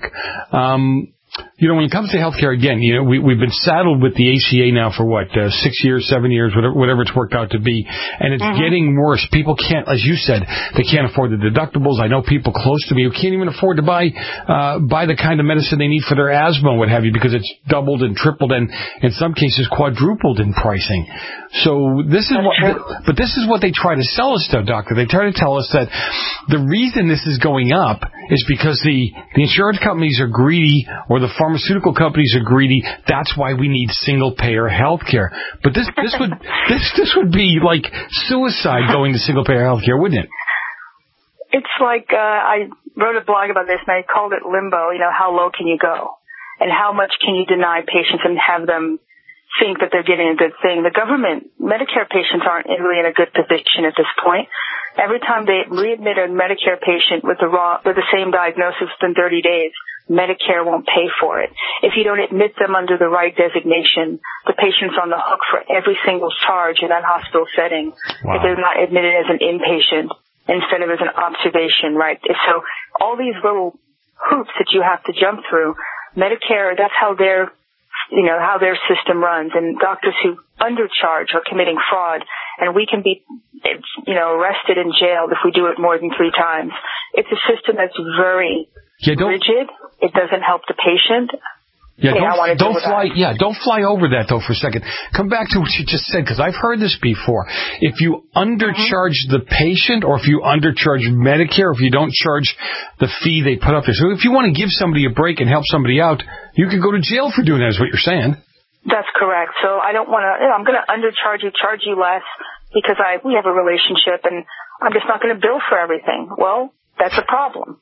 You know, when it comes to healthcare, again, you know, we've been saddled with the ACA now for 6 years, 7 years, whatever it's worked out to be. And it's getting worse. People can't, as you said, they can't afford the deductibles. I know people close to me who can't even afford to buy the kind of medicine they need for their asthma and what have you, because it's doubled and tripled and in some cases quadrupled in pricing. So this is but this is what they try to sell us though, doctor. They try to tell us that the reason this is going up is because the insurance companies are greedy, or the pharmaceutical companies are greedy. That's why we need single-payer health care. But this would be like suicide going to single-payer health care, wouldn't it? It's like I wrote a blog about this, and I called it limbo. You know, how low can you go? And how much can you deny patients and have them think that they're getting a good thing? The government, Medicare patients aren't really in a good position at this point. Every time they readmit a Medicare patient with the same diagnosis within 30 days, Medicare won't pay for it. If you don't admit them under the right designation, the patient's on the hook for every single charge in that hospital setting. Wow. If they're not admitted as an inpatient instead of as an observation, right? So all these little hoops that you have to jump through, Medicare, that's how their system runs. And doctors who undercharge are committing fraud, and we can be, arrested and jailed if we do it more than 3 times. It's a system that's very rigid. It doesn't help the patient. Don't fly over that though for a second. Come back to what you just said, because I've heard this before. If you undercharge the patient, or if you undercharge Medicare, if you don't charge the fee they put up there. So if you want to give somebody a break and help somebody out, you could go to jail for doing that, is what you're saying. That's correct. So I don't want to, I'm going to undercharge you, charge you less, because we have a relationship, and I'm just not going to bill for everything. Well, that's a problem.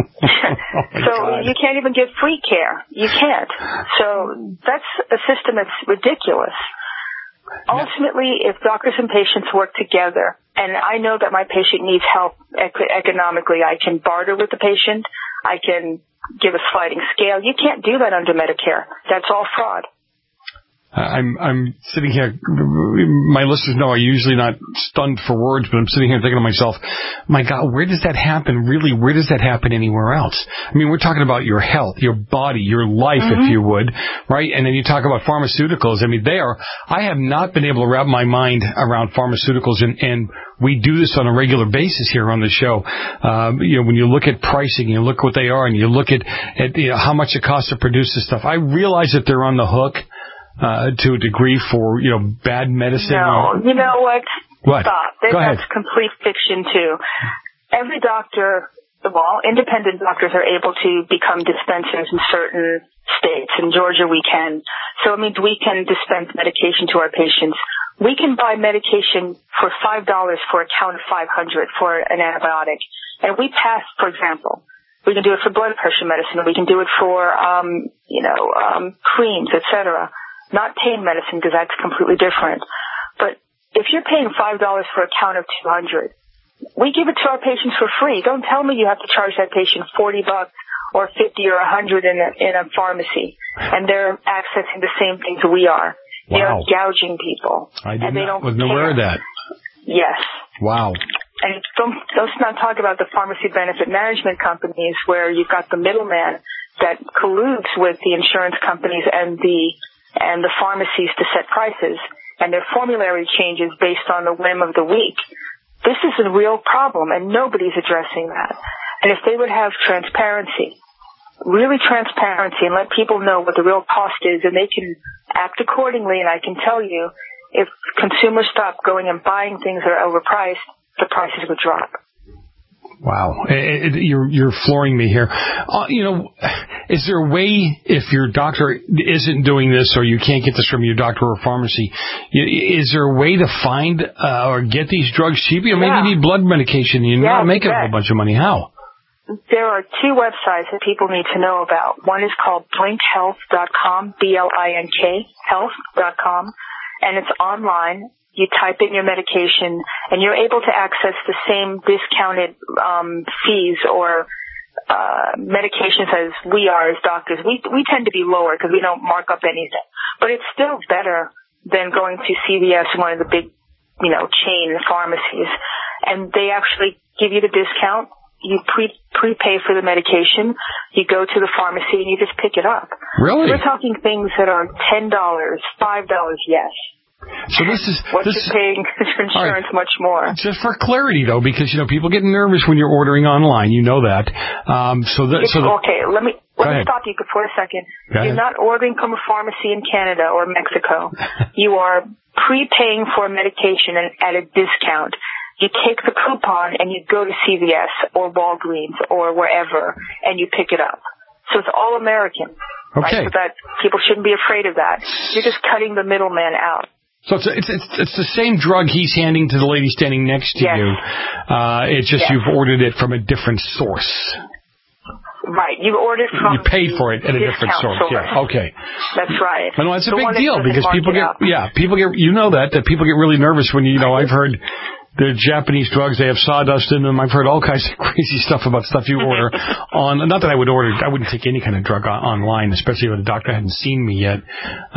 So you can't even give free care. You can't. So that's a system that's ridiculous. Ultimately, if doctors and patients work together, and I know that my patient needs help economically, I can barter with the patient. I can give a sliding scale. You can't do that under Medicare. That's all fraud. I'm sitting here, my listeners know I'm usually not stunned for words, but I'm sitting here thinking to myself, my God, where does that happen? Really, where does that happen anywhere else? I mean, we're talking about your health, your body, your life, if you would, right? And then you talk about pharmaceuticals. I mean, I have not been able to wrap my mind around pharmaceuticals, and we do this on a regular basis here on the show. When you look at pricing, you look what they are, and you look at how much it costs to produce this stuff. I realize that they're on the hook to a degree for, bad medicine. No, you know what? What? Stop. Go ahead. That's complete fiction, too. Every doctor, independent doctors are able to become dispensers in certain states. In Georgia, we can. So it means we can dispense medication to our patients. We can buy medication for $5 for a count of 500 for an antibiotic. And we pass, for example, we can do it for blood pressure medicine. We can do it for, creams, etc. Not pain medicine, because that's completely different. But if you're paying $5 for a count of 200, we give it to our patients for free. Don't tell me you have to charge that patient $40 or $50 or $100 in a pharmacy, and they're accessing the same things we are. Wow. They're gouging people, and they wasn't aware of that. Yes. Wow. And let's not talk about the pharmacy benefit management companies where you've got the middleman that colludes with the insurance companies and the pharmacies to set prices, and their formulary changes based on the whim of the week. This is a real problem, and nobody's addressing that. And if they would have transparency, really transparency, and let people know what the real cost is, and they can act accordingly, and I can tell you, if consumers stop going and buying things that are overpriced, the prices would drop. Wow. You're flooring me here. Is there a way, if your doctor isn't doing this or you can't get this from your doctor or pharmacy, is there a way to find or get these drugs cheap? Maybe you need blood medication and you're not making a whole bunch of money. How? There are two websites that people need to know about. One is called blinkhealth.com, B-L-I-N-K, health.com, and it's online. You type in your medication, and you're able to access the same discounted fees or medications as we are as doctors. We tend to be lower because we don't mark up anything. But it's still better than going to CVS, one of the big, chain pharmacies. And they actually give you the discount. You prepay for the medication. You go to the pharmacy, and you just pick it up. Really? So we're talking things that are $10, $5, yes. So this is what you're paying for insurance, right, much more. Just for clarity, though, because people get nervous when you're ordering online. You know that. Okay. Let me stop you for a second. You're not ordering from a pharmacy in Canada or Mexico. You are prepaying for a medication at a discount. You take the coupon and you go to CVS or Walgreens or wherever, and you pick it up. So it's all American. Okay. Right? So that people shouldn't be afraid of that. You're just cutting the middleman out. So it's the same drug he's handing to the lady standing next to you. It's just you've ordered it from a different source. Right. You ordered from. You paid for it at a different source. Yeah. Okay. That's right. No, it's a big deal because people get that people get really nervous when I've heard the Japanese drugs, they have sawdust in them. I've heard all kinds of crazy stuff about stuff you order on. Not that I wouldn't take any kind of drug online, especially if the doctor hadn't seen me yet.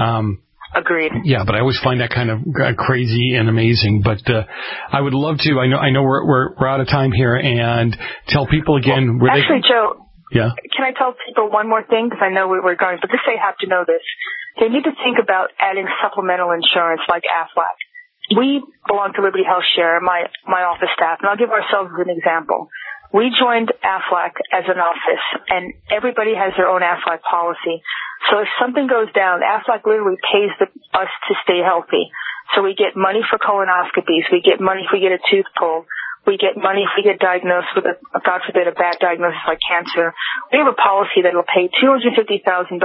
Agreed. Yeah, but I always find that kind of crazy and amazing. But I would love to. I know we're out of time here, and tell people again where actually, Joe. Yeah. Can I tell people one more thing? Because I know we're going, but they have to know this. They need to think about adding supplemental insurance like Aflac. We belong to Liberty Health Share, my office staff, and I'll give ourselves an example. We joined Aflac as an office, and everybody has their own Aflac policy. So if something goes down, Aflac literally pays us to stay healthy. So we get money for colonoscopies. We get money if we get a tooth pulled. We get money if we get diagnosed with God forbid, a bad diagnosis like cancer. We have a policy that will pay $250,000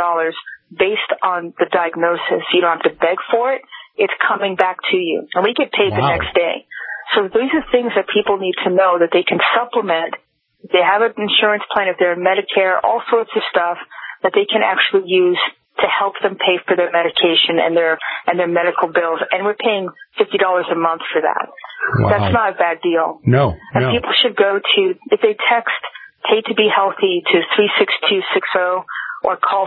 based on the diagnosis. You don't have to beg for it. It's coming back to you. And we get paid the next day. So these are things that people need to know that they can supplement. If they have an insurance plan, if they're in Medicare, all sorts of stuff that they can actually use to help them pay for their medication and their medical bills. And we're paying $50 a month for that. Wow. That's not a bad deal. No. And people should go to, if they text Pay to Be Healthy to 36260 or call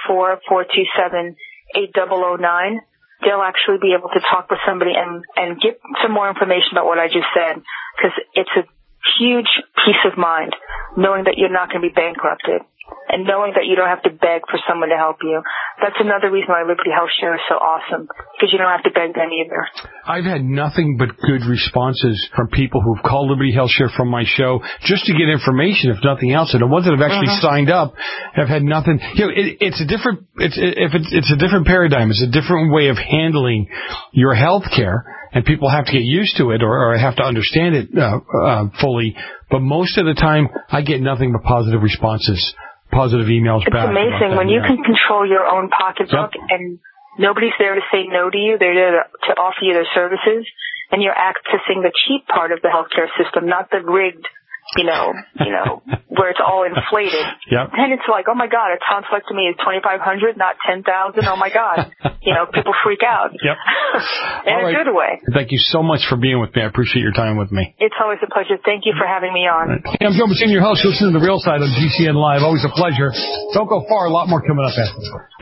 404-427-8009, they'll actually be able to talk with somebody and get some more information about what I just said, because it's a huge peace of mind knowing that you're not going to be bankrupted and knowing that you don't have to beg for someone to help you. That's another reason why Liberty Health Share is so awesome, because you don't have to beg them either. I've had nothing but good responses from people who've called Liberty Health Share from my show just to get information, if nothing else. And the ones that have actually signed up have had nothing. It's a different paradigm. It's a different way of handling your health care, and people have to get used to it or have to understand it fully. But most of the time, I get nothing but positive responses. Positive emails back. It's amazing when you can control your own pocketbook and nobody's there to say no to you. They're there to offer you their services, and you're accessing the cheap part of the healthcare system, not the rigged where it's all inflated. Yep. Then it's like, oh my God, a tonsillectomy is $2,500, not $10,000. Oh my God, people freak out. Yep. In a good way. Thank you so much for being with me. I appreciate your time with me. It's always a pleasure. Thank you for having me on. Right. Hey, I'm Joe Messina, your host. Listen to The Real Side on GCN Live. Always a pleasure. Don't go far. A lot more coming up after this.